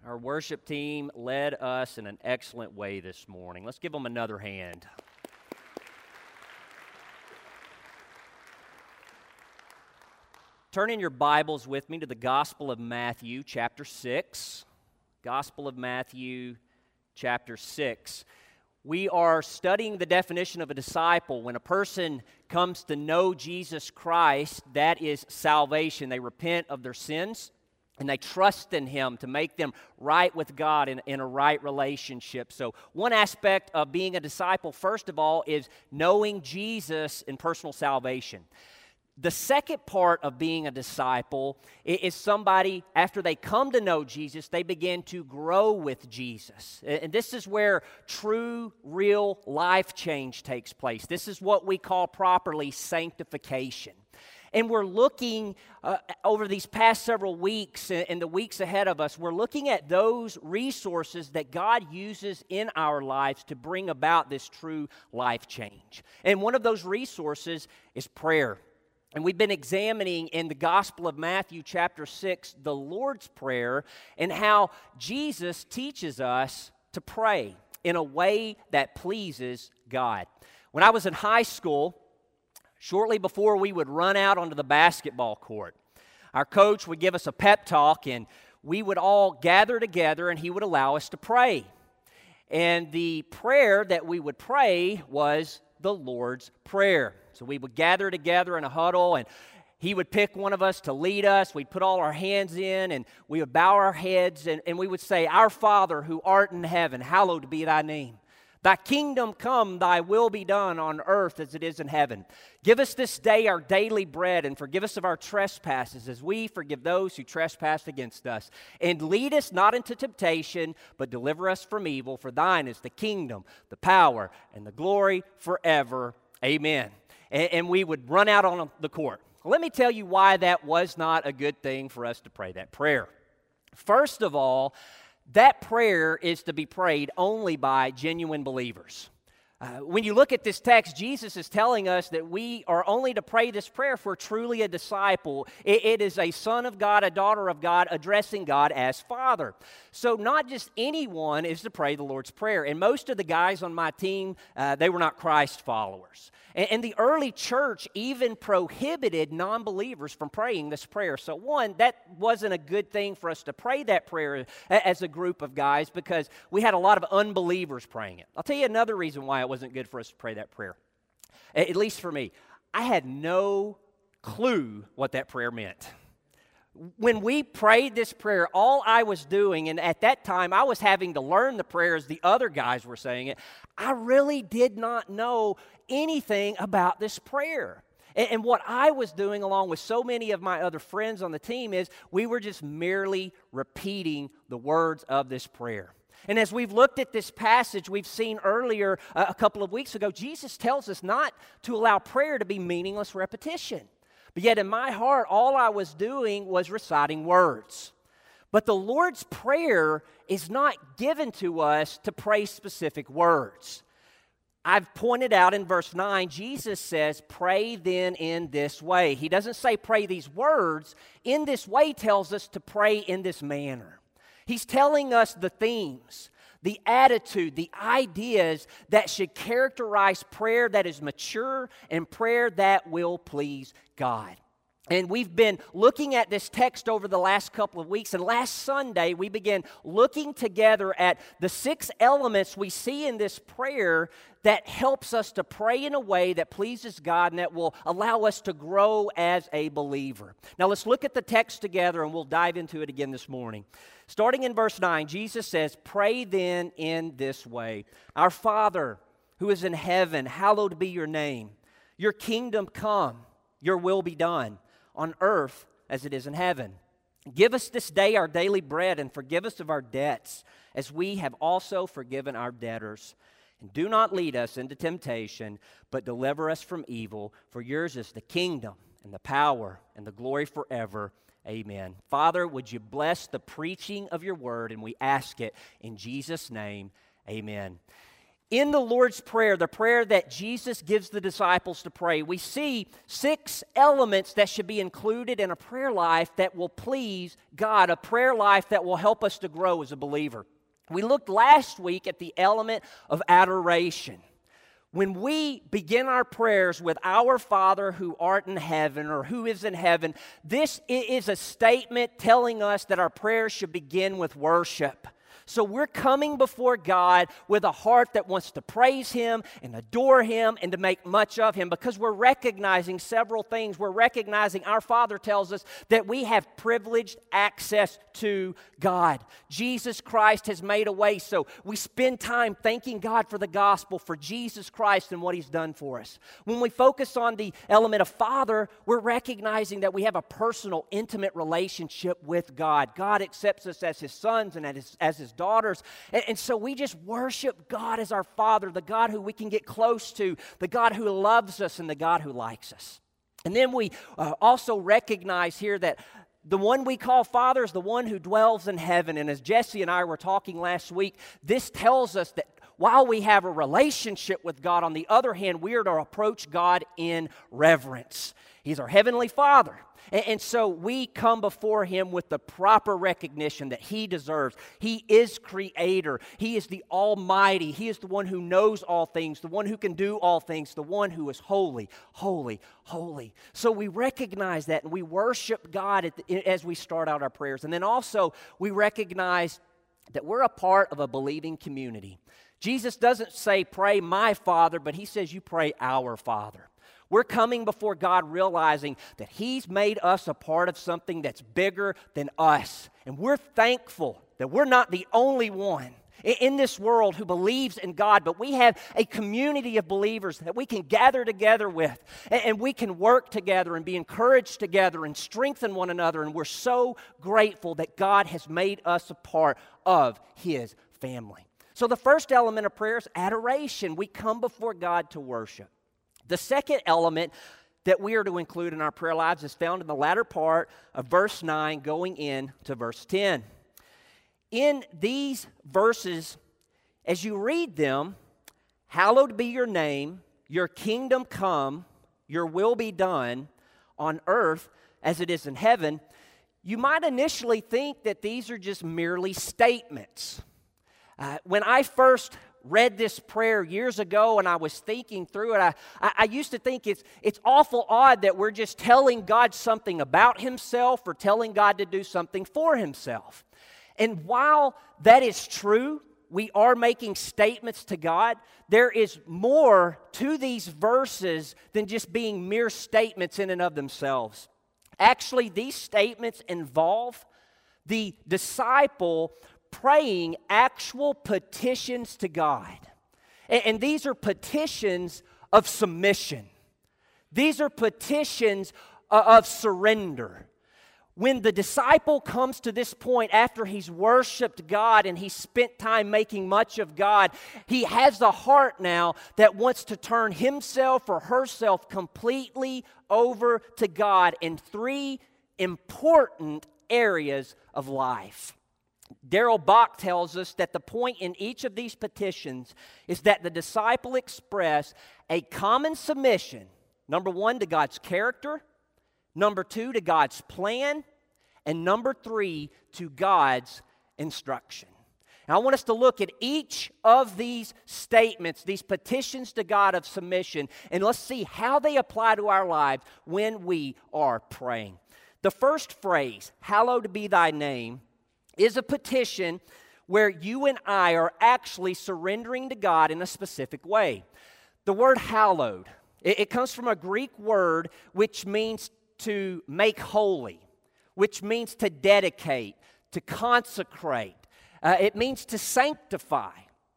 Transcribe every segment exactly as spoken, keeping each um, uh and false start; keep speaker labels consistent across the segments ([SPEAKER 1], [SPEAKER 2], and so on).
[SPEAKER 1] Our worship team led us in an excellent way this morning. Let's give them another hand. Turn in your Bibles with me to the Gospel of Matthew, chapter six. Gospel of Matthew, chapter six. We are studying the definition of a disciple. When a person comes to know Jesus Christ, that is salvation. They repent of their sins, and they trust in Him to make them right with God in, in a right relationship. So one aspect of being a disciple, first of all, is knowing Jesus in personal salvation. The second part of being a disciple is somebody, after they come to know Jesus, they begin to grow with Jesus. And this is where true, real life change takes place. This is what we call properly sanctification. And we're looking uh, over these past several weeks and the weeks ahead of us, we're looking at those resources that God uses in our lives to bring about this true life change. And one of those resources is prayer. And we've been examining in the Gospel of Matthew chapter six the Lord's Prayer and how Jesus teaches us to pray in a way that pleases God. When I was in high school, shortly before we would run out onto the basketball court, our coach would give us a pep talk and we would all gather together and he would allow us to pray. And the prayer that we would pray was the Lord's Prayer. So we would gather together in a huddle, and he would pick one of us to lead us. We'd put all our hands in, and we would bow our heads, and, and we would say, "Our Father who art in heaven, hallowed be thy name. Thy kingdom come, thy will be done on earth as it is in heaven. Give us this day our daily bread, and forgive us of our trespasses as we forgive those who trespass against us. And lead us not into temptation, but deliver us from evil. For thine is the kingdom, the power, and the glory forever. Amen." And, and we would run out on the court. Let me tell you why that was not a good thing for us to pray that prayer. First of all, that prayer is to be prayed only by genuine believers. Uh, when you look at this text, Jesus is telling us that we are only to pray this prayer if we're truly a disciple. It, it is a son of God, a daughter of God, addressing God as Father. So not just anyone is to pray the Lord's Prayer. And most of the guys on my team, uh, they were not Christ followers. And, and the early church even prohibited non-believers from praying this prayer. So one, that wasn't a good thing for us to pray that prayer as a group of guys because we had a lot of unbelievers praying it. I'll tell you another reason why it wasn't good for us to pray that prayer. At least for me. I had no clue what that prayer meant. When we prayed this prayer, all I was doing, and at that time I was having to learn the prayer as the other guys were saying it, I really did not know anything about this prayer. And, and what I was doing along with so many of my other friends on the team is we were just merely repeating the words of this prayer. And as we've looked at this passage, we've seen earlier, uh, a couple of weeks ago, Jesus tells us not to allow prayer to be meaningless repetition. But yet in my heart, all I was doing was reciting words. But the Lord's Prayer is not given to us to pray specific words. I've pointed out in verse nine, Jesus says, "Pray then in this way." He doesn't say pray these words. In this way tells us to pray in this manner. He's telling us the themes, the attitude, the ideas that should characterize prayer that is mature and prayer that will please God. And we've been looking at this text over the last couple of weeks. And last Sunday, we began looking together at the six elements we see in this prayer that helps us to pray in a way that pleases God and that will allow us to grow as a believer. Now, let's look at the text together and we'll dive into it again this morning. Starting in verse nine, Jesus says, "Pray then in this way. Our Father who is in heaven, hallowed be your name. Your kingdom come, your will be done, on earth as it is in heaven. Give us this day our daily bread, and forgive us of our debts, as we have also forgiven our debtors. And do not lead us into temptation, but deliver us from evil. For yours is the kingdom, and the power, and the glory forever. Amen." Father, would you bless the preaching of your word, and we ask it in Jesus' name. Amen. In the Lord's Prayer, the prayer that Jesus gives the disciples to pray, we see six elements that should be included in a prayer life that will please God, a prayer life that will help us to grow as a believer. We looked last week at the element of adoration. When we begin our prayers with "Our Father who art in heaven," or "Who is in heaven," this is a statement telling us that our prayers should begin with worship. So we're coming before God with a heart that wants to praise Him and adore Him and to make much of Him, because we're recognizing several things. We're recognizing our Father tells us that we have privileged access to God. Jesus Christ has made a way, so we spend time thanking God for the gospel, for Jesus Christ and what He's done for us. When we focus on the element of Father, we're recognizing that we have a personal, intimate relationship with God. God accepts us as His sons and as His, as His daughters. And, and so we just worship God as our Father, the God who we can get close to, the God who loves us, and the God who likes us. And then we uh, also recognize here that the one we call Father is the one who dwells in heaven. And as Jesse and I were talking last week, this tells us that while we have a relationship with God, on the other hand, we are to approach God in reverence. He's our Heavenly Father. And, and so we come before Him with the proper recognition that He deserves. He is Creator. He is the Almighty. He is the one who knows all things, the one who can do all things, the one who is holy, holy, holy. So we recognize that, and we worship God at the, as we start out our prayers. And then also we recognize that we're a part of a believing community. Jesus doesn't say, "Pray my Father," but He says, "You pray our Father." We're coming before God realizing that He's made us a part of something that's bigger than us. And we're thankful that we're not the only one in this world who believes in God, but we have a community of believers that we can gather together with, and we can work together and be encouraged together and strengthen one another. And we're so grateful that God has made us a part of His family. So the first element of prayer is adoration. We come before God to worship. The second element that we are to include in our prayer lives is found in the latter part of verse nine going into verse ten. In these verses, as you read them, "Hallowed be your name, your kingdom come, your will be done on earth as it is in heaven," you might initially think that these are just merely statements. Uh, when I first read this prayer years ago and I was thinking through it, I, I, I used to think it's, it's awful odd that we're just telling God something about Himself or telling God to do something for Himself. And while that is true, we are making statements to God, there is more to these verses than just being mere statements in and of themselves. Actually, these statements involve the disciple praying actual petitions to God. And, and these are petitions of submission. These are petitions uh, of surrender. When the disciple comes to this point after he's worshiped God and he's spent time making much of God, he has the heart now that wants to turn himself or herself completely over to God in three important areas of life. Darrell Bock tells us that the point in each of these petitions is that the disciple express a common submission, number one, to God's character, number two, to God's plan, and number three, to God's instruction. Now, I want us to look at each of these statements, these petitions to God of submission, and let's see how they apply to our lives when we are praying. The first phrase, "Hallowed be thy name," is a petition where you and I are actually surrendering to God in a specific way. The word hallowed, it, it comes from a Greek word which means to make holy, which means to dedicate, to consecrate. Uh, it means to sanctify.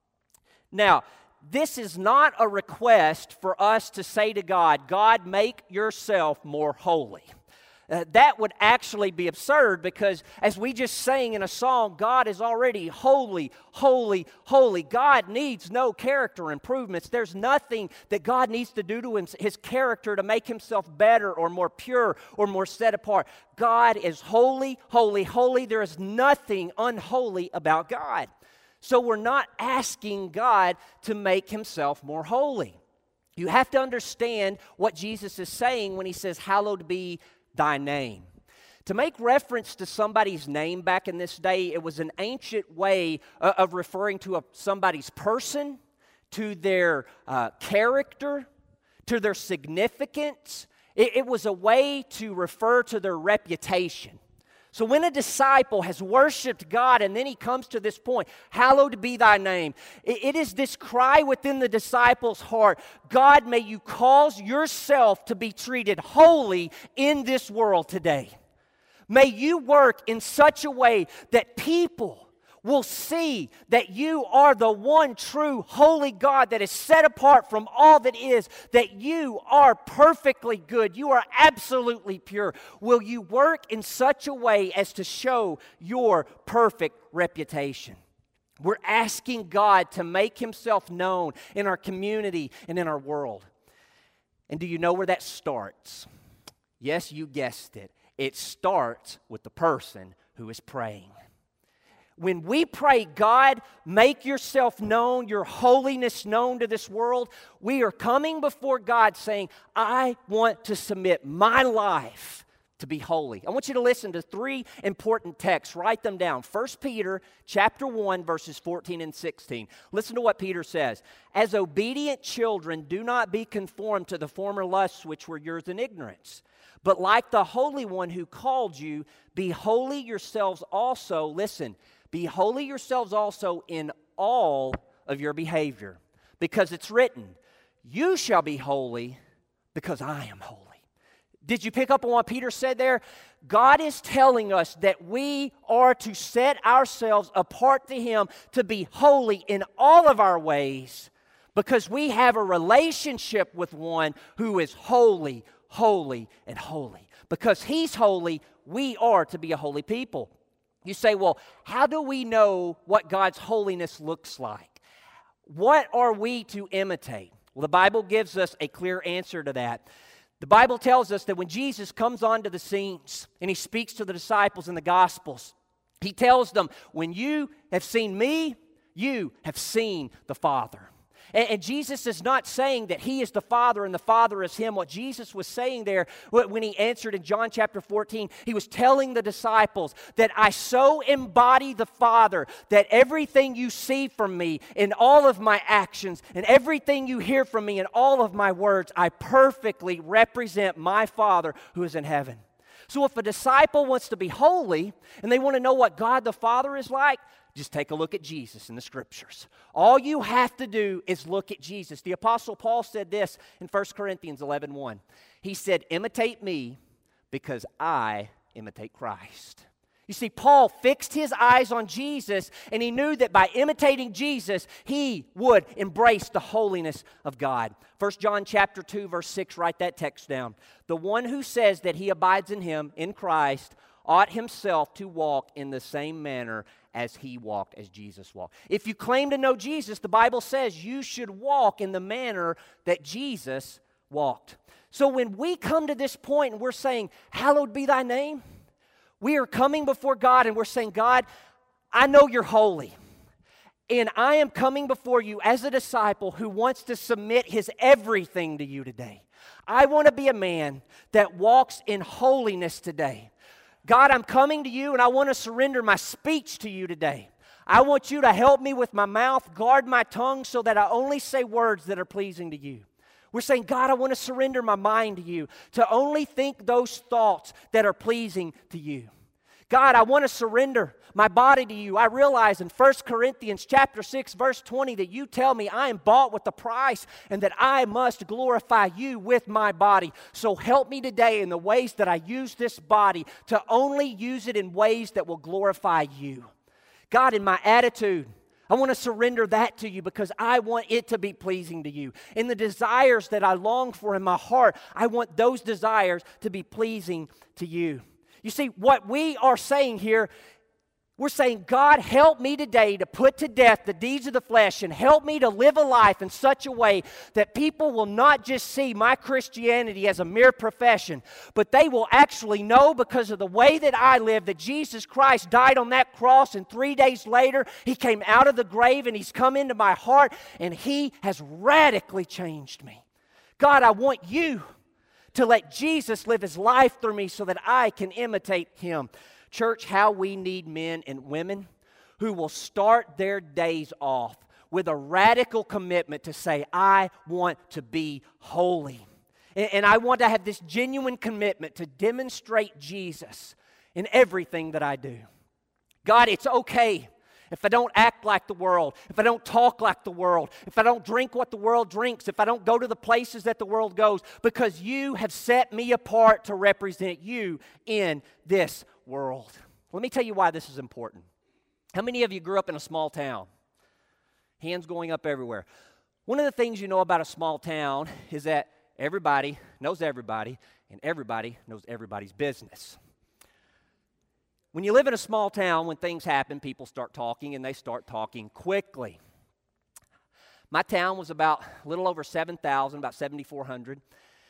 [SPEAKER 1] Now, this is not a request for us to say to God, "God, make yourself more holy." Uh, that would actually be absurd, because as we just sang in a song, God is already holy, holy, holy. God needs no character improvements. There's nothing that God needs to do to him, His character to make Himself better or more pure or more set apart. God is holy, holy, holy. There is nothing unholy about God. So we're not asking God to make himself more holy. You have to understand what Jesus is saying when he says, hallowed be thy name. To make reference to somebody's name back in this day, it was an ancient way uh, of referring to a, somebody's person, to their uh, character, to their significance. It, it was a way to refer to their reputation. So when a disciple has worshiped God and then he comes to this point, hallowed be thy name, it, it is this cry within the disciple's heart, God, may you cause yourself to be treated holy in this world today. May you work in such a way that people will see that you are the one true holy God that is set apart from all that is, that you are perfectly good, you are absolutely pure. Will you work in such a way as to show your perfect reputation? We're asking God to make himself known in our community and in our world. And do you know where that starts? Yes, you guessed it. It starts with the person who is praying. When we pray, God, make yourself known, your holiness known to this world, we are coming before God saying, I want to submit my life to be holy. I want you to listen to three important texts. Write them down. First Peter chapter one, verses fourteen and sixteen. Listen to what Peter says. As obedient children, do not be conformed to the former lusts which were yours in ignorance. But like the Holy One who called you, be holy yourselves also. Listen. Be holy yourselves also in all of your behavior, because it's written, you shall be holy because I am holy. Did you pick up on what Peter said there? God is telling us that we are to set ourselves apart to him to be holy in all of our ways, because we have a relationship with one who is holy, holy, and holy. Because he's holy, we are to be a holy people. You say, well, how do we know what God's holiness looks like? What are we to imitate? Well, the Bible gives us a clear answer to that. The Bible tells us that when Jesus comes onto the scenes and he speaks to the disciples in the Gospels, he tells them, when you have seen me, you have seen the Father. And, and Jesus is not saying that he is the Father and the Father is him. What Jesus was saying there when he answered in John chapter fourteen, he was telling the disciples that I so embody the Father that everything you see from me in all of my actions and everything you hear from me in all of my words, I perfectly represent my Father who is in heaven. So if a disciple wants to be holy and they want to know what God the Father is like, just take a look at Jesus in the Scriptures. All you have to do is look at Jesus. The Apostle Paul said this in First Corinthians eleven one. He said, imitate me because I imitate Christ. You see, Paul fixed his eyes on Jesus, and he knew that by imitating Jesus, he would embrace the holiness of God. First John chapter two, verse six, write that text down. The one who says that he abides in him, in Christ, ought himself to walk in the same manner as he walked, as Jesus walked. If you claim to know Jesus, the Bible says you should walk in the manner that Jesus walked. So when we come to this point and we're saying, hallowed be thy name, we are coming before God and we're saying, God, I know you're holy. And I am coming before you as a disciple who wants to submit his everything to you today. I want to be a man that walks in holiness today. God, I'm coming to you and I want to surrender my speech to you today. I want you to help me with my mouth, guard my tongue so that I only say words that are pleasing to you. We're saying, God, I want to surrender my mind to you, to only think those thoughts that are pleasing to you. God, I want to surrender my body to you. I realize in First Corinthians chapter six, verse twenty, that you tell me I am bought with a price and that I must glorify you with my body. So help me today in the ways that I use this body to only use it in ways that will glorify you. God, in my attitude, I want to surrender that to you because I want it to be pleasing to you. In the desires that I long for in my heart, I want those desires to be pleasing to you. You see, what we are saying here, We're saying, God, help me today to put to death the deeds of the flesh and help me to live a life in such a way that people will not just see my Christianity as a mere profession, but they will actually know because of the way that I live that Jesus Christ died on that cross, and three days later He came out of the grave and He's come into my heart and He has radically changed me. God, I want You to let Jesus live His life through me so that I can imitate Him. Church, how we need men and women who will start their days off with a radical commitment to say, I want to be holy. And, and I want to have this genuine commitment to demonstrate Jesus in everything that I do. God, it's okay if I don't act like the world, if I don't talk like the world, if I don't drink what the world drinks, if I don't go to the places that the world goes, because You have set me apart to represent You in this world. Let me tell you why this is important. How many of you grew up in a small town? Hands going up everywhere. One of the things you know about a small town is that everybody knows everybody, and everybody knows everybody's business. When you live in a small town, when things happen, people start talking, and they start talking quickly. My town was about a little over seven thousand, about seven thousand four hundred.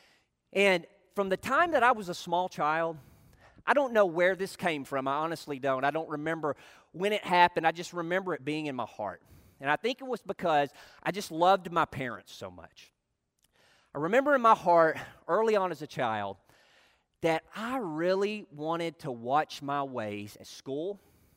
[SPEAKER 1] And from the time that I was a small child, I don't know where this came from. I honestly don't. I don't remember when it happened. I just remember it being in my heart. And I think it was because I just loved my parents so much. I remember in my heart, early on as a child, that I really wanted to watch my ways at school,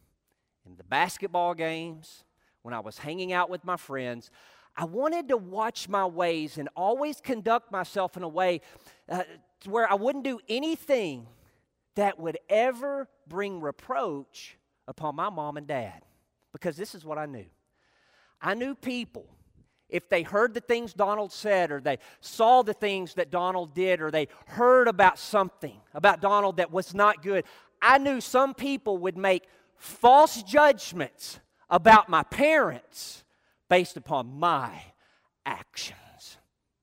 [SPEAKER 1] in the basketball games, when I was hanging out with my friends. I wanted to watch my ways and always conduct myself in a way uh, to where I wouldn't do anything that would ever bring reproach upon my mom and dad. Because this is what I knew. I knew people, if they heard the things Donald said, or they saw the things that Donald did, or they heard about something about Donald that was not good, I knew some people would make false judgments about my parents based upon my actions.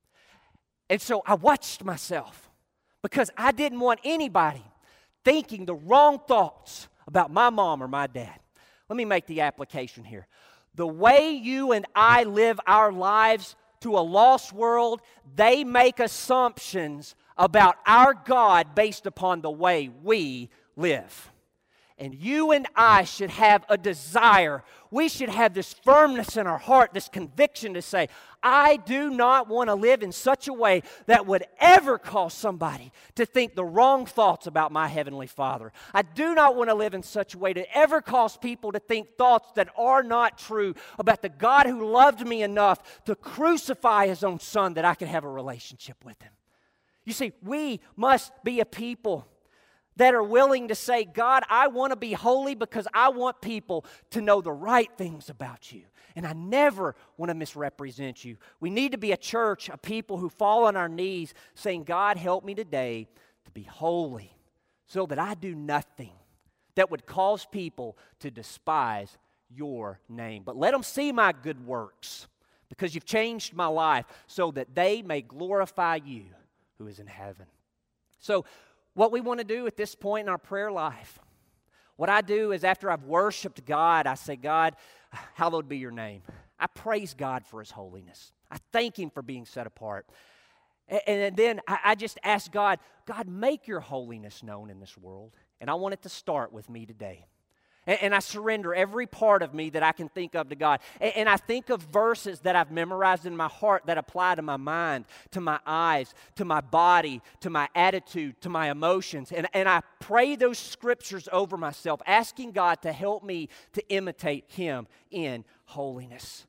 [SPEAKER 1] And so I watched myself because I didn't want anybody thinking the wrong thoughts about my mom or my dad. Let me make the application here. The way you and I live our lives to a lost world, they make assumptions about our God based upon the way we live. And you and I should have a desire. We should have this firmness in our heart, this conviction to say, I do not want to live in such a way that would ever cause somebody to think the wrong thoughts about my Heavenly Father. I do not want to live in such a way to ever cause people to think thoughts that are not true about the God who loved me enough to crucify His own Son that I could have a relationship with Him. You see, we must be a people that are willing to say, God, I want to be holy because I want people to know the right things about You. And I never want to misrepresent You. We need to be a church, a people who fall on our knees saying, God, help me today to be holy so that I do nothing that would cause people to despise Your name. But let them see my good works because You've changed my life so that they may glorify You who is in heaven. So, what we want to do at this point in our prayer life, what I do is after I've worshiped God, I say, God, hallowed be Your name. I praise God for His holiness. I thank Him for being set apart. And, and then I, I just ask God, God, make Your holiness known in this world. And I want it to start with me today. And, and I surrender every part of me that I can think of to God. And, and I think of verses that I've memorized in my heart that apply to my mind, to my eyes, to my body, to my attitude, to my emotions. And, and I pray those scriptures over myself, asking God to help me to imitate Him in holiness.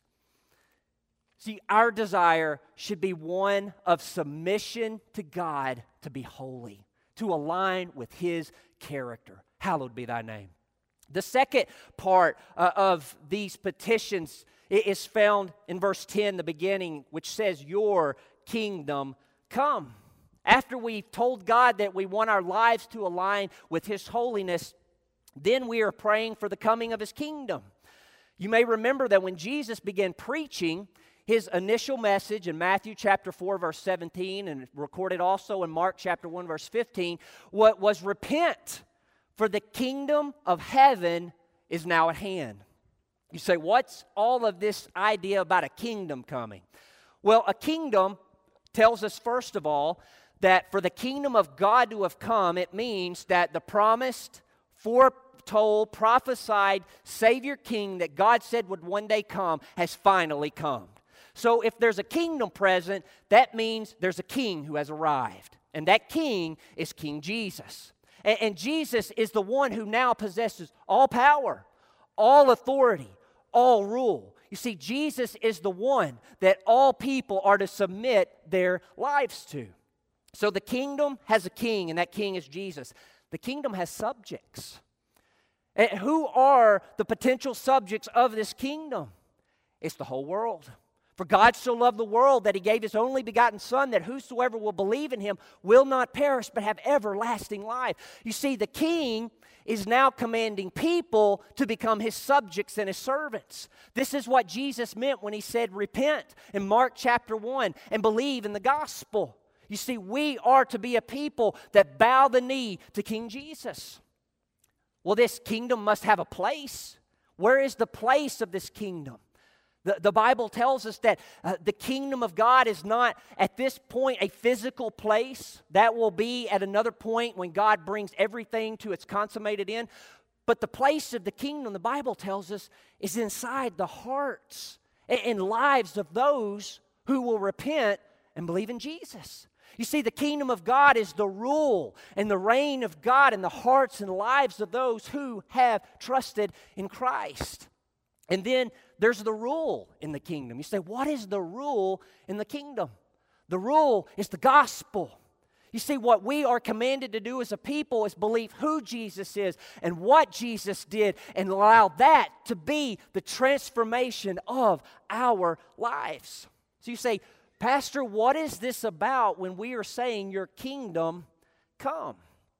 [SPEAKER 1] See, our desire should be one of submission to God to be holy, to align with His character. Hallowed be Thy name. The second part uh, of these petitions is found in verse ten, the beginning, which says, Your kingdom come. After we've told God that we want our lives to align with His holiness, then we are praying for the coming of His kingdom. You may remember that when Jesus began preaching, His initial message in Matthew chapter four, verse seventeen, and recorded also in Mark chapter one, verse fifteen, what was repent, for the kingdom of heaven is now at hand. You say, what's all of this idea about a kingdom coming? Well, a kingdom tells us, first of all, that for the kingdom of God to have come, it means that the promised, foretold, prophesied Savior King that God said would one day come has finally come. So if there's a kingdom present, that means there's a king who has arrived. And that king is King Jesus. And, and Jesus is the one who now possesses all power, all authority, all rule. You see, Jesus is the one that all people are to submit their lives to. So the kingdom has a king, and that king is Jesus. The kingdom has subjects. And who are the potential subjects of this kingdom? It's the whole world. For God so loved the world that he gave his only begotten Son, that whosoever will believe in him will not perish but have everlasting life. You see, the king is now commanding people to become his subjects and his servants. This is what Jesus meant when he said, repent in Mark chapter one and believe in the gospel. You see, we are to be a people that bow the knee to King Jesus. Well, this kingdom must have a place. Where is the place of this kingdom? The, the Bible tells us that uh, the kingdom of God is not at this point a physical place. That will be at another point when God brings everything to its consummated end. But the place of the kingdom, the Bible tells us, is inside the hearts and, and lives of those who will repent and believe in Jesus. You see, the kingdom of God is the rule and the reign of God in the hearts and lives of those who have trusted in Christ. And then there's the rule in the kingdom. You say, what is the rule in the kingdom? The rule is the gospel. You see, what we are commanded to do as a people is believe who Jesus is and what Jesus did and allow that to be the transformation of our lives. So you say, Pastor, what is this about when we are saying your kingdom come?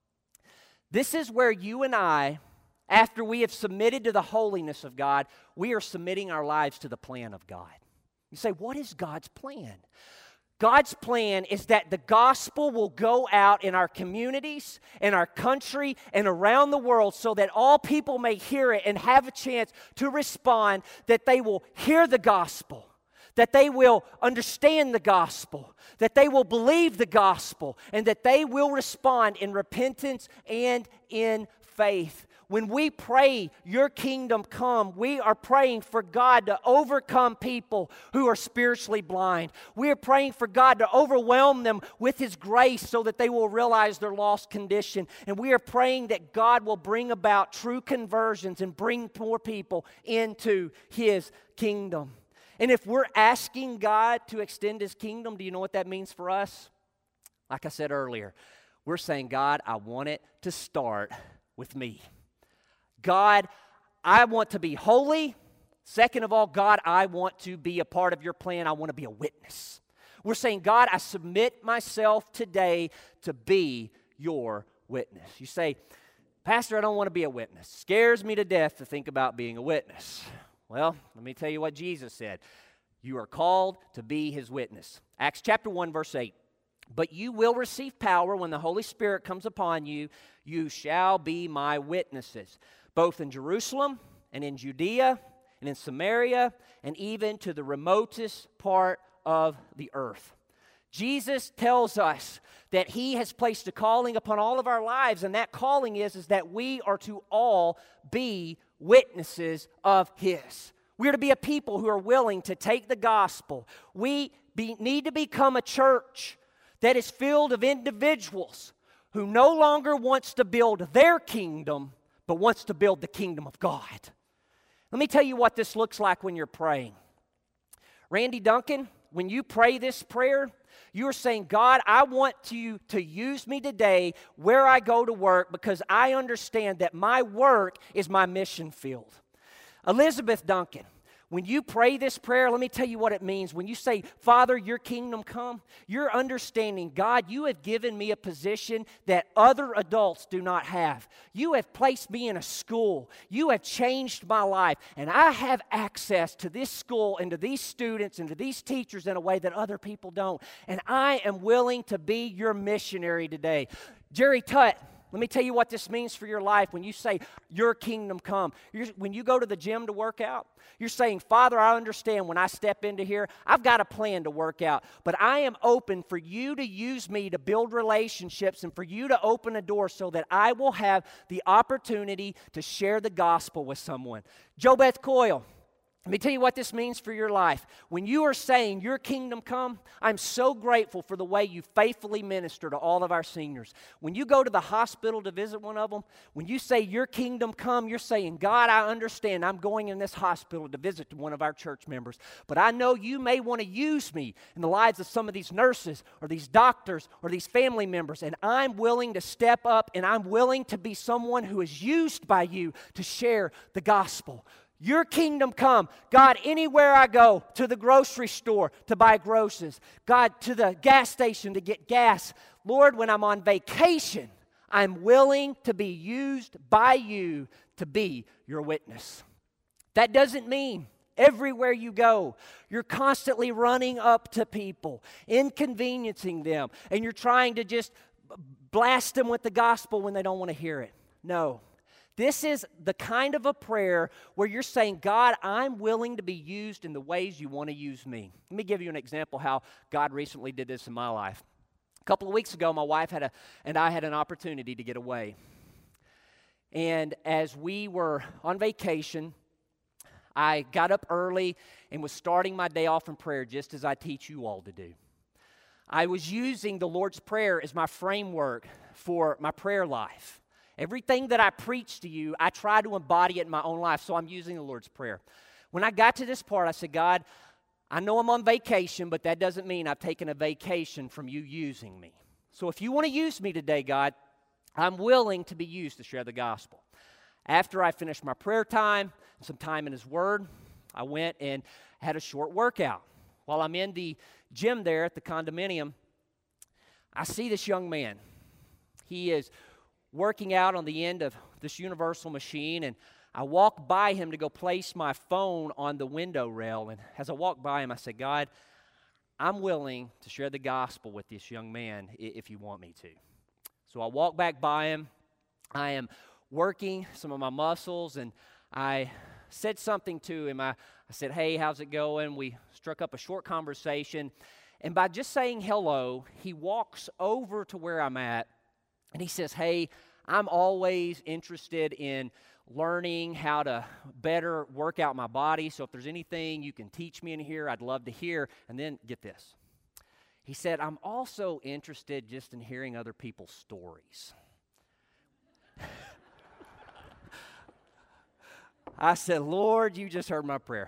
[SPEAKER 1] This is where you and I, after we have submitted to the holiness of God, we are submitting our lives to the plan of God. You say, what is God's plan? God's plan is that the gospel will go out in our communities, in our country, and around the world so that all people may hear it and have a chance to respond, that they will hear the gospel, that they will understand the gospel, that they will believe the gospel, and that they will respond in repentance and in faith. When we pray, your kingdom come, we are praying for God to overcome people who are spiritually blind. We are praying for God to overwhelm them with His grace so that they will realize their lost condition. And we are praying that God will bring about true conversions and bring more people into His kingdom. And if we're asking God to extend His kingdom, do you know what that means for us? Like I said earlier, we're saying, God, I want it to start with me. God, I want to be holy. Second of all, God, I want to be a part of your plan. I want to be a witness. We're saying, God, I submit myself today to be your witness. You say, Pastor, I don't want to be a witness. Scares me to death to think about being a witness. Well, let me tell you what Jesus said. You are called to be His witness. Acts chapter one, verse eight. But you will receive power when the Holy Spirit comes upon you. You shall be my witnesses, both in Jerusalem and in Judea and in Samaria and even to the remotest part of the earth. Jesus tells us that He has placed a calling upon all of our lives, and that calling is, is that we are to all be witnesses of His. We're to be a people who are willing to take the gospel. We be, need to become a church that is filled of individuals who no longer wants to build their kingdom, but wants to build the kingdom of God. Let me tell you what this looks like when you're praying. Randy Duncan, when you pray this prayer, you are saying, God, I want you to use me today where I go to work because I understand that my work is my mission field. Elizabeth Duncan, when you pray this prayer, let me tell you what it means. When you say, Father, your kingdom come, you're understanding, God, you have given me a position that other adults do not have. You have placed me in a school. You have changed my life. And I have access to this school and to these students and to these teachers in a way that other people don't. And I am willing to be your missionary today. Jerry Tutt, Let me tell you what this means for your life when you say, your kingdom come. You're, when you go to the gym to work out, you're saying, Father, I understand when I step into here, I've got a plan to work out, but I am open for you to use me to build relationships and for you to open a door so that I will have the opportunity to share the gospel with someone. Jobeth Coyle. Let me tell you what this means for your life. When you are saying, your kingdom come, I'm so grateful for the way you faithfully minister to all of our seniors. When you go to the hospital to visit one of them, when you say, your kingdom come, you're saying, God, I understand I'm going in this hospital to visit one of our church members, but I know you may want to use me in the lives of some of these nurses or these doctors or these family members, and I'm willing to step up and I'm willing to be someone who is used by you to share the gospel. Your kingdom come. God, anywhere I go, to the grocery store to buy groceries, God, to the gas station to get gas. Lord, when I'm on vacation, I'm willing to be used by you to be your witness. That doesn't mean everywhere you go, you're constantly running up to people, inconveniencing them, and you're trying to just blast them with the gospel when they don't want to hear it. No. This is the kind of a prayer where you're saying, God, I'm willing to be used in the ways you want to use me. Let me give you an example how God recently did this in my life. A couple of weeks ago, my wife had a, and I had an opportunity to get away. And as we were on vacation, I got up early and was starting my day off in prayer just as I teach you all to do. I was using the Lord's Prayer as my framework for my prayer life. Everything that I preach to you, I try to embody it in my own life, so I'm using the Lord's Prayer. When I got to this part, I said, God, I know I'm on vacation, but that doesn't mean I've taken a vacation from you using me. So if you want to use me today, God, I'm willing to be used to share the gospel. After I finished my prayer time, some time in His Word, I went and had a short workout. While I'm in the gym there at the condominium, I see this young man. He is working out on the end of this universal machine, and I walk by him to go place my phone on the window rail, and as I walk by him, I say, God, I'm willing to share the gospel with this young man if you want me to. So I walk back by him. I am working some of my muscles, and I said something to him. I, I said, hey, how's it going? We struck up a short conversation, and by just saying hello, he walks over to where I'm at, and he says, hey, I'm always interested in learning how to better work out my body, so if there's anything you can teach me in here, I'd love to hear. And then, get this. He said, I'm also interested just in hearing other people's stories. I said, Lord, you just heard my prayer.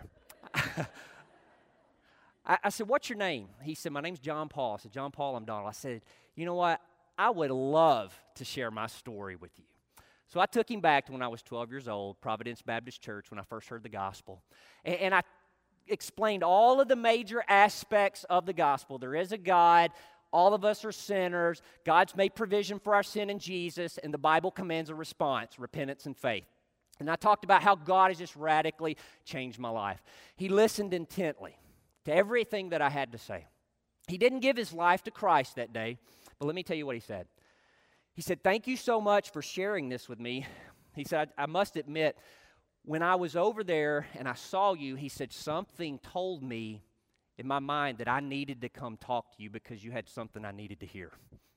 [SPEAKER 1] I, I said, what's your name? He said, my name's John Paul. I said, John Paul, I'm Donald. I said, you know what? I would love to share my story with you. So I took him back to when I was twelve years old, Providence Baptist Church, when I first heard the gospel. And, and I explained all of the major aspects of the gospel. There is a God. All of us are sinners. God's made provision for our sin in Jesus, and the Bible commands a response, repentance and faith. And I talked about how God has just radically changed my life. He listened intently to everything that I had to say. He didn't give his life to Christ that day. But let me tell you what he said. He said, thank you so much for sharing this with me. He said, I, I must admit, when I was over there and I saw you, he said, something told me in my mind that I needed to come talk to you because you had something I needed to hear.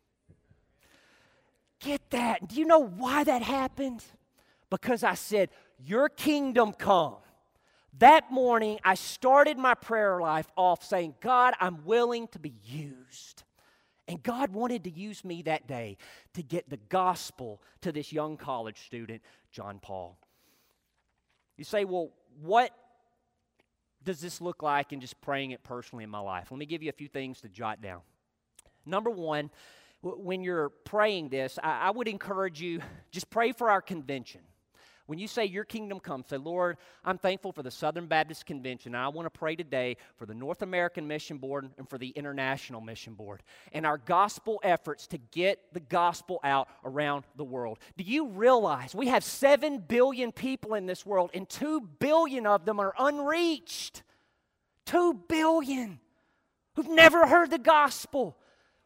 [SPEAKER 1] Get that? Do you know why that happened? Because I said, your kingdom come. That morning, I started my prayer life off saying, God, I'm willing to be used. And God wanted to use me that day to get the gospel to this young college student, John Paul. You say, well, what does this look like in just praying it personally in my life? Let me give you a few things to jot down. Number one, w- when you're praying this, I, I would encourage you, just pray for our convention. When you say your kingdom come, say, Lord, I'm thankful for the Southern Baptist Convention, and I want to pray today for the North American Mission Board and for the International Mission Board and our gospel efforts to get the gospel out around the world. Do you realize we have seven billion people in this world, and two billion of them are unreached? two billion who've never heard the gospel.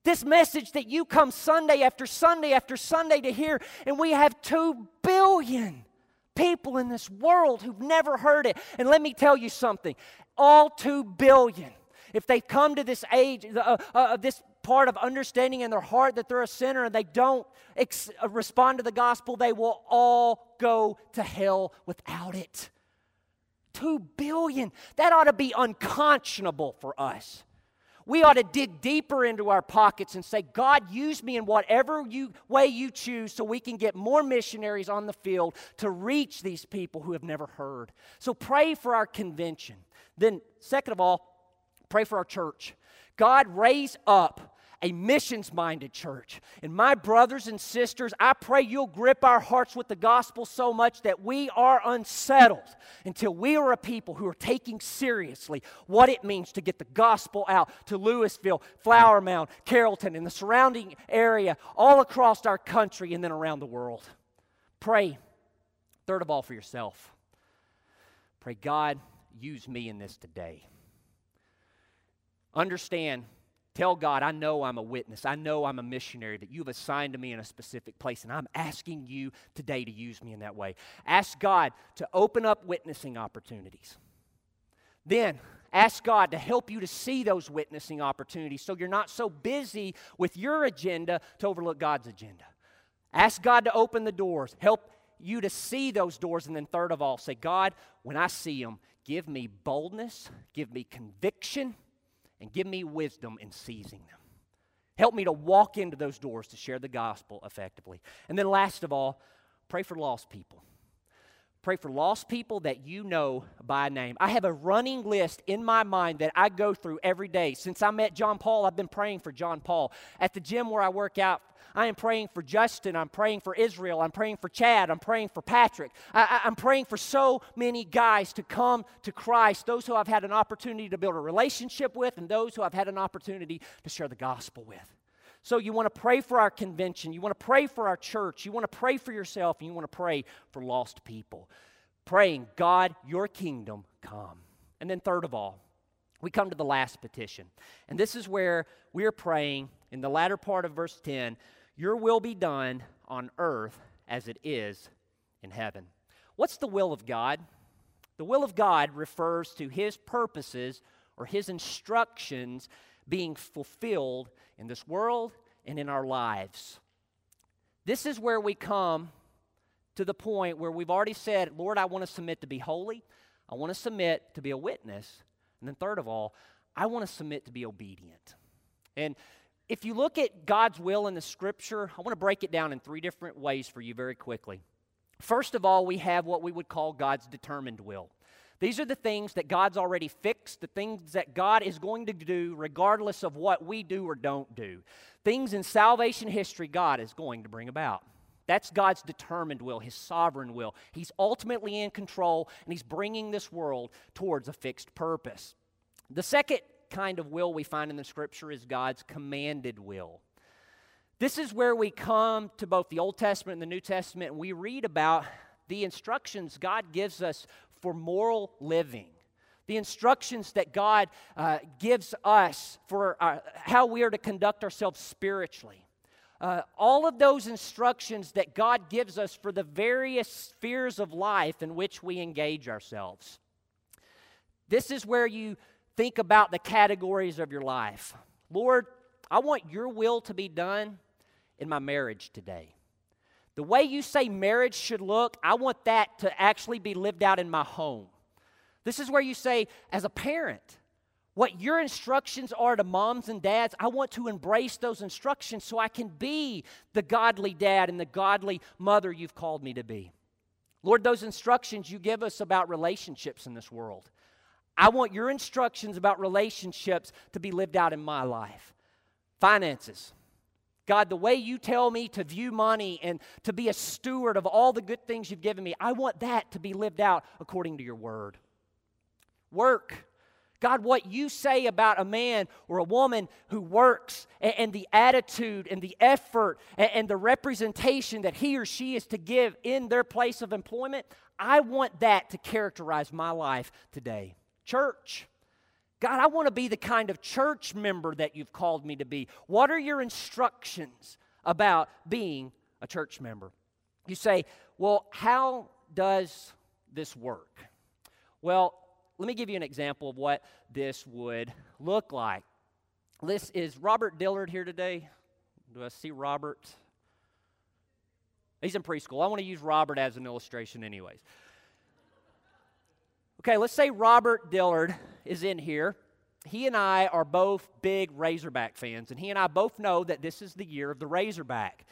[SPEAKER 1] This message that you come Sunday after Sunday after Sunday to hear, and we have two billion people in this world who've never heard it. And let me tell you something, all two billion, if they come to this age, uh, uh, this part of understanding in their heart that they're a sinner and they don't ex- uh, respond to the gospel, they will all go to hell without it. Two billion. That ought to be unconscionable for us. We ought to dig deeper into our pockets and say, God, use me in whatever you, way you choose so we can get more missionaries on the field to reach these people who have never heard. So pray for our convention. Then, second of all, pray for our church. God, raise up a missions-minded church. And my brothers and sisters, I pray you'll grip our hearts with the gospel so much that we are unsettled until we are a people who are taking seriously what it means to get the gospel out to Louisville, Flower Mound, Carrollton, and the surrounding area, all across our country and then around the world. Pray, third of all, for yourself. Pray, God, use me in this today. Understand, tell God, I know I'm a witness. I know I'm a missionary that you've assigned to me in a specific place, and I'm asking you today to use me in that way. Ask God to open up witnessing opportunities. Then, ask God to help you to see those witnessing opportunities so you're not so busy with your agenda to overlook God's agenda. Ask God to open the doors, help you to see those doors, and then third of all, say, God, when I see them, give me boldness, give me conviction, and give me wisdom in seizing them. Help me to walk into those doors to share the gospel effectively. And then last of all, pray for lost people. Pray for lost people that you know by name. I have a running list in my mind that I go through every day. Since I met John Paul, I've been praying for John Paul. At the gym where I work out, I am praying for Justin. I'm praying for Israel. I'm praying for Chad. I'm praying for Patrick. I, I, I'm praying for so many guys to come to Christ, those who I've had an opportunity to build a relationship with and those who I've had an opportunity to share the gospel with. So you want to pray for our convention. You want to pray for our church. You want to pray for yourself, and you want to pray for lost people. Praying, God, your kingdom come. And then third of all, we come to the last petition. And this is where we are praying in the latter part of verse ten, your will be done on earth as it is in heaven. What's the will of God? The will of God refers to His purposes or His instructions being fulfilled in this world and in our lives. This is where we come to the point where we've already said, Lord, I want to submit to be holy. I want to submit to be a witness. And then third of all, I want to submit to be obedient. And if you look at God's will in the Scripture, I want to break it down in three different ways for you very quickly. First of all, we have what we would call God's determined will. These are the things that God's already fixed, the things that God is going to do regardless of what we do or don't do. Things in salvation history God is going to bring about. That's God's determined will, His sovereign will. He's ultimately in control, and He's bringing this world towards a fixed purpose. The second kind of will we find in the Scripture is God's commanded will. This is where we come to both the Old Testament and the New Testament, and we read about the instructions God gives us for moral living, the instructions that God uh, gives us for uh, how we are to conduct ourselves spiritually. Uh, all of those instructions that God gives us for the various spheres of life in which we engage ourselves. This is where you think about the categories of your life. Lord, I want your will to be done in my marriage today. The way you say marriage should look, I want that to actually be lived out in my home. This is where you say, as a parent, what your instructions are to moms and dads, I want to embrace those instructions so I can be the godly dad and the godly mother you've called me to be. Lord, those instructions you give us about relationships in this world, I want your instructions about relationships to be lived out in my life. Finances. God, the way you tell me to view money and to be a steward of all the good things you've given me, I want that to be lived out according to your word. Work. God, what you say about a man or a woman who works and, and the attitude and the effort and, and the representation that he or she is to give in their place of employment, I want that to characterize my life today. Church. God, I want to be the kind of church member that you've called me to be. What are your instructions about being a church member? You say, well, how does this work? Well, let me give you an example of what this would look like. This is Robert Dillard here today. Do I see Robert? He's in preschool. I want to use Robert as an illustration anyways. Okay, let's say Robert Dillard is in here. He and I are both big Razorback fans, and he and I both know that this is the year of the Razorback.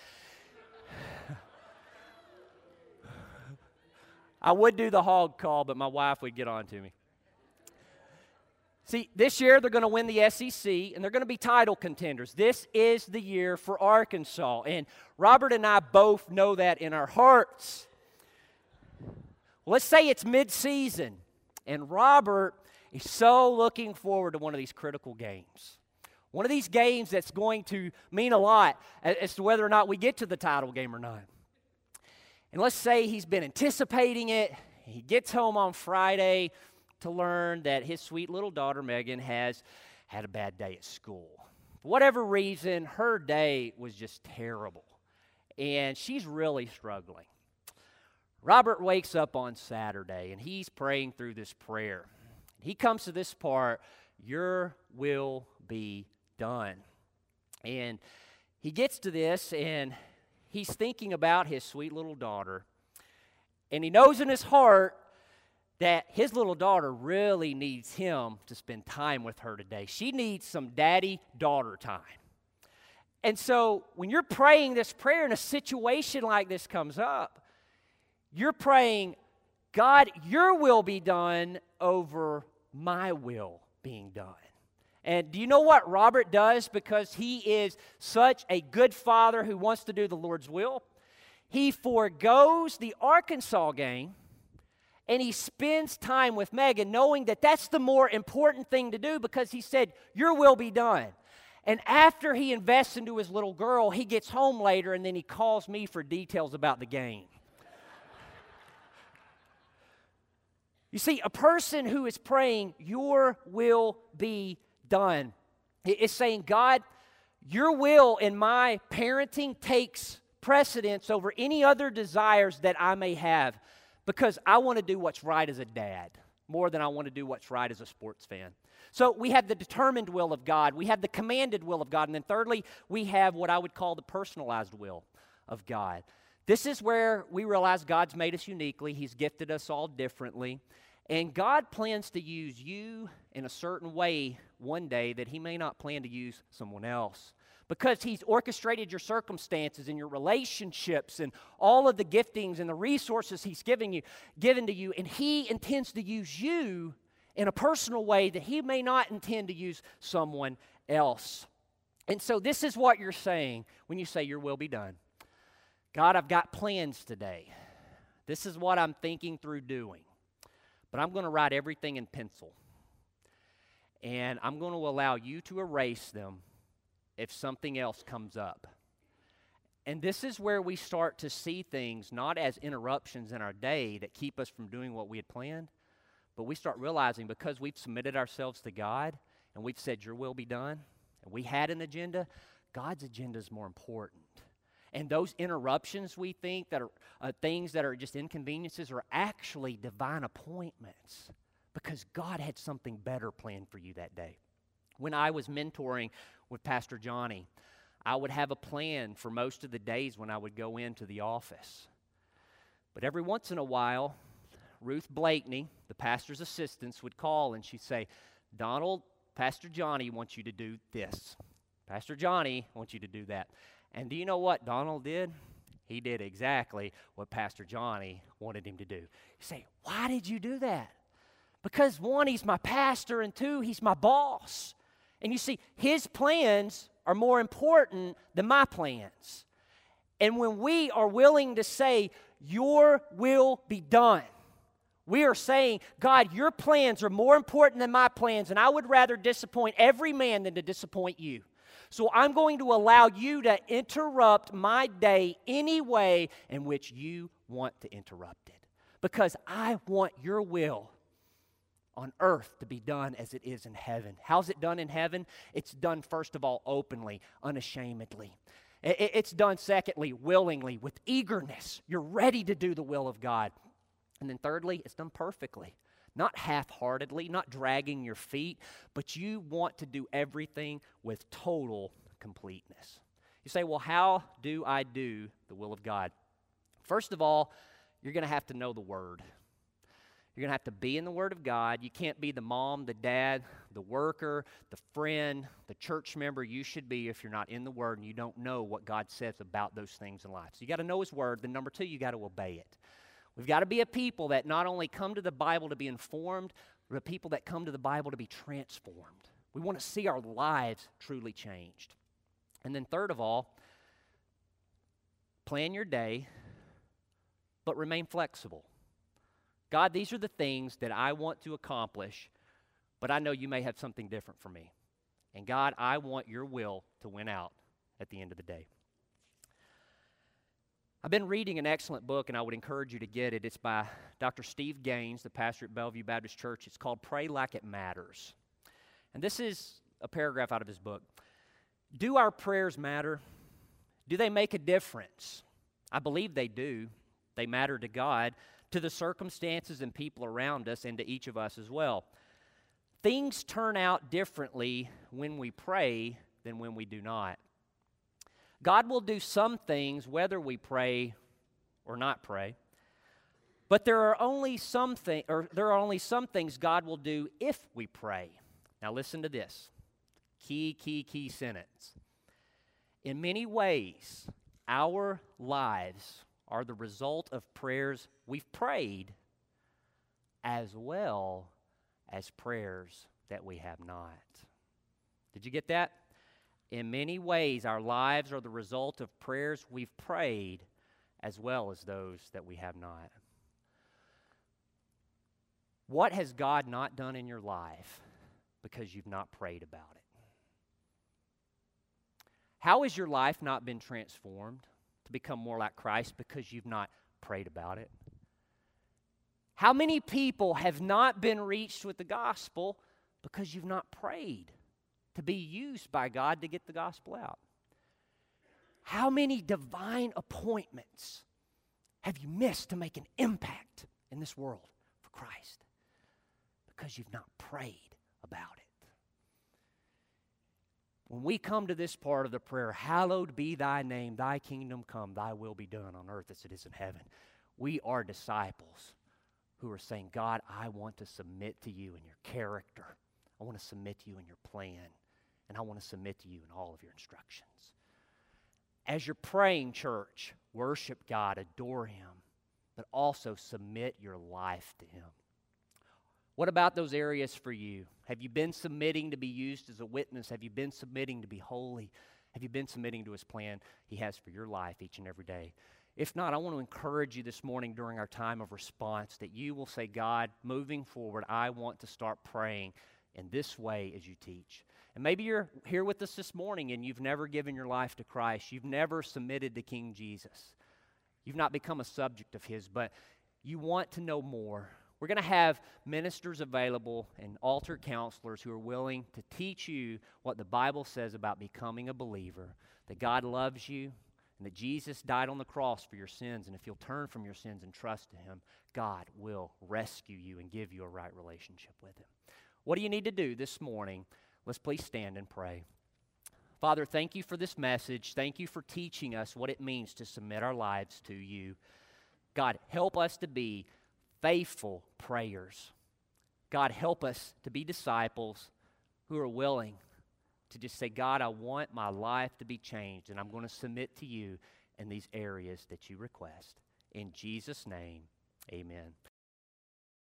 [SPEAKER 1] I would do the hog call, but my wife would get on to me. See, this year they're going to win the S E C, and they're going to be title contenders. This is the year for Arkansas, and Robert and I both know that in our hearts. Let's say it's mid-season, and Robert is so looking forward to one of these critical games. One of these games that's going to mean a lot as to whether or not we get to the title game or not. And let's say he's been anticipating it. He gets home on Friday to learn that his sweet little daughter, Megan, has had a bad day at school. For whatever reason, her day was just terrible, and she's really struggling. Robert wakes up on Saturday, and he's praying through this prayer. He comes to this part, your will be done. And he gets to this, and he's thinking about his sweet little daughter, and he knows in his heart that his little daughter really needs him to spend time with her today. She needs some daddy-daughter time. And so when you're praying this prayer and a situation like this comes up, you're praying, God, your will be done over my will being done. And do you know what Robert does because he is such a good father who wants to do the Lord's will? He forgoes the Arkansas game, and he spends time with Megan knowing that that's the more important thing to do because he said, your will be done. And after he invests into his little girl, he gets home later and then he calls me for details about the game. You see, a person who is praying, your will be done, is saying, God, your will in my parenting takes precedence over any other desires that I may have. Because I want to do what's right as a dad more than I want to do what's right as a sports fan. So we have the determined will of God. We have the commanded will of God. And then thirdly, we have what I would call the personalized will of God. This is where we realize God's made us uniquely. He's gifted us all differently. And God plans to use you in a certain way one day that He may not plan to use someone else. Because He's orchestrated your circumstances and your relationships and all of the giftings and the resources He's given you, given to you, and He intends to use you in a personal way that He may not intend to use someone else. And so this is what you're saying when you say your will be done. God, I've got plans today. This is what I'm thinking through doing. But I'm going to write everything in pencil. And I'm going to allow you to erase them if something else comes up. And this is where we start to see things not as interruptions in our day that keep us from doing what we had planned, but we start realizing because we've submitted ourselves to God and we've said your will be done, and we had an agenda, God's agenda is more important. And those interruptions we think that are uh, things that are just inconveniences are actually divine appointments because God had something better planned for you that day. When I was mentoring with Pastor Johnny, I would have a plan for most of the days when I would go into the office. But every once in a while, Ruth Blakeney, the pastor's assistant, would call and she'd say, Donald, Pastor Johnny wants you to do this. Pastor Johnny wants you to do that. And do you know what Donald did? He did exactly what Pastor Johnny wanted him to do. You say, why did you do that? Because one, he's my pastor, and two, he's my boss. And you see, his plans are more important than my plans. And when we are willing to say, your will be done, we are saying, God, your plans are more important than my plans, and I would rather disappoint every man than to disappoint you. So I'm going to allow you to interrupt my day any way in which you want to interrupt it. Because I want your will on earth to be done as it is in heaven. How's it done in heaven? It's done, first of all, openly, unashamedly. It's done, secondly, willingly, with eagerness. You're ready to do the will of God. And then thirdly, it's done perfectly. Not half-heartedly, not dragging your feet, but you want to do everything with total completeness. You say, well, how do I do the will of God? First of all, you're going to have to know the Word. You're going to have to be in the Word of God. You can't be the mom, the dad, the worker, the friend, the church member you should be if you're not in the Word and you don't know what God says about those things in life. So you got to know His Word. Then number two, you got to obey it. We've got to be a people that not only come to the Bible to be informed, but people that come to the Bible to be transformed. We want to see our lives truly changed. And then third of all, plan your day, but remain flexible. God, these are the things that I want to accomplish, but I know you may have something different for me. And God, I want your will to win out at the end of the day. I've been reading an excellent book, and I would encourage you to get it. It's by Doctor Steve Gaines, the pastor at Bellevue Baptist Church. It's called Pray Like It Matters. And this is a paragraph out of his book. Do our prayers matter? Do they make a difference? I believe they do. They matter to God, to the circumstances and people around us, and to each of us as well. Things turn out differently when we pray than when we do not. God will do some things whether we pray or not pray, but there are only some thing, or there are only some things God will do if we pray. Now listen to this. Key, key, key sentence. In many ways, our lives are the result of prayers we've prayed as well as prayers that we have not. Did you get that? In many ways, our lives are the result of prayers we've prayed as well as those that we have not. What has God not done in your life because you've not prayed about it? How has your life not been transformed to become more like Christ because you've not prayed about it? How many people have not been reached with the gospel because you've not prayed to be used by God to get the gospel out? How many divine appointments have you missed to make an impact in this world for Christ because you've not prayed about it? When we come to this part of the prayer, hallowed be thy name, thy kingdom come, thy will be done on earth as it is in heaven, we are disciples who are saying, God, I want to submit to you in your character. I want to submit to you in your plan. And I want to submit to you in all of your instructions. As you're praying, church, worship God, adore Him, but also submit your life to Him. What about those areas for you? Have you been submitting to be used as a witness? Have you been submitting to be holy? Have you been submitting to His plan He has for your life each and every day? If not, I want to encourage you this morning during our time of response that you will say, God, moving forward, I want to start praying in this way as you teach. And maybe you're here with us this morning and you've never given your life to Christ. You've never submitted to King Jesus. You've not become a subject of His, but you want to know more. We're going to have ministers available and altar counselors who are willing to teach you what the Bible says about becoming a believer, that God loves you, and that Jesus died on the cross for your sins, and if you'll turn from your sins and trust in Him, God will rescue you and give you a right relationship with Him. What do you need to do this morning? Let's please stand and pray. Father, thank you for this message. Thank you for teaching us what it means to submit our lives to you. God, help us to be faithful prayers. God, help us to be disciples who are willing to just say, God, I want my life to be changed, and I'm going to submit to you in these areas that you request. In Jesus' name, amen.